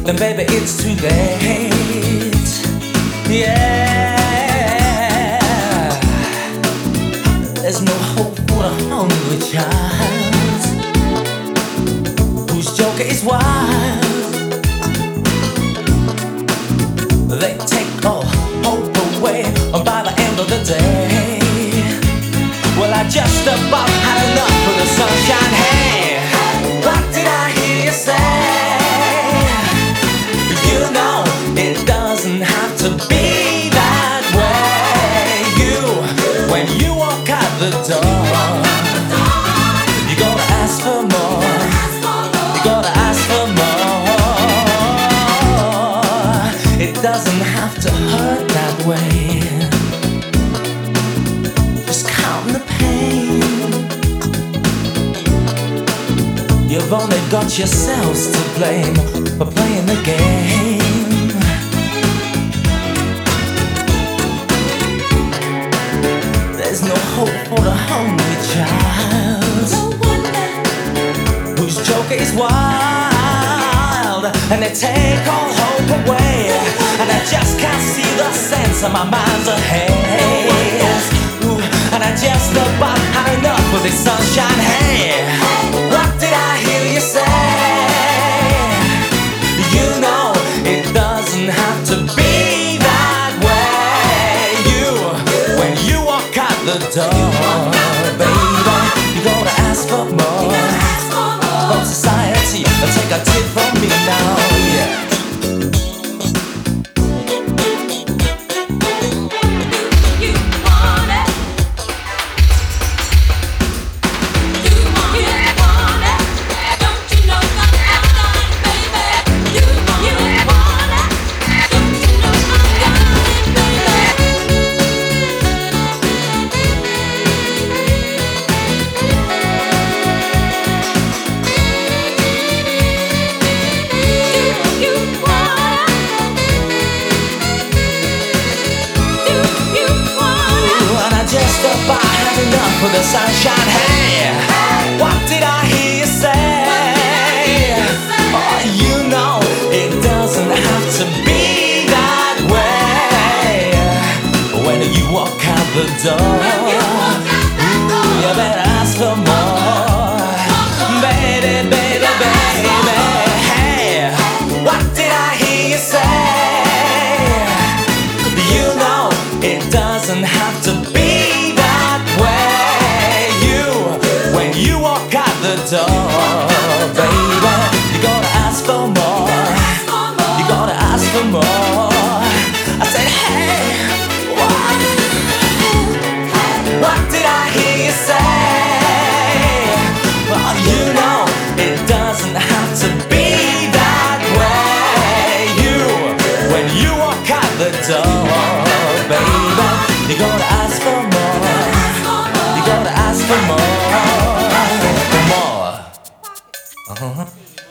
then baby it's too late. Yeah, there's no hope for the hungry child whose joker is wild. They take all hope away by the end of the day. Well, I just about had enough of the sunshine. Hey, what did I hear you say? You know it doesn't have to be that way. When you walk out the door, you gotta ask for more. You gotta ask for more. It doesn't have to hurt that way. Just count the pain. You've only got yourselves to blame for playing the game. There's no hope for the hungry child whose joker is wild, and they take all hope away. And I just can't see the sense of my mind's ahead. Ooh, and I just about had enough of this sunshine. Hey, what did I hear you say? You know it doesn't have to be that way. When you walk out the door, baby, you gotta ask for more from society. Take a tip from me now, yeah. About had enough of the sunshine. Hey, what did I hear you say? Oh, you know it doesn't have to be that way. When you walk out the door, ooh, you better ask for more. Baby, baby, baby. Hey, what did I hear you say? You know it doesn't have to be you walk out the door, baby, you gotta ask for more. You gotta ask for more. I said, hey, what did I hear you say? Well, you know it doesn't have to be that way. When you walk out the door, baby, you gotta ask for more. You gotta ask for more. Uh-huh.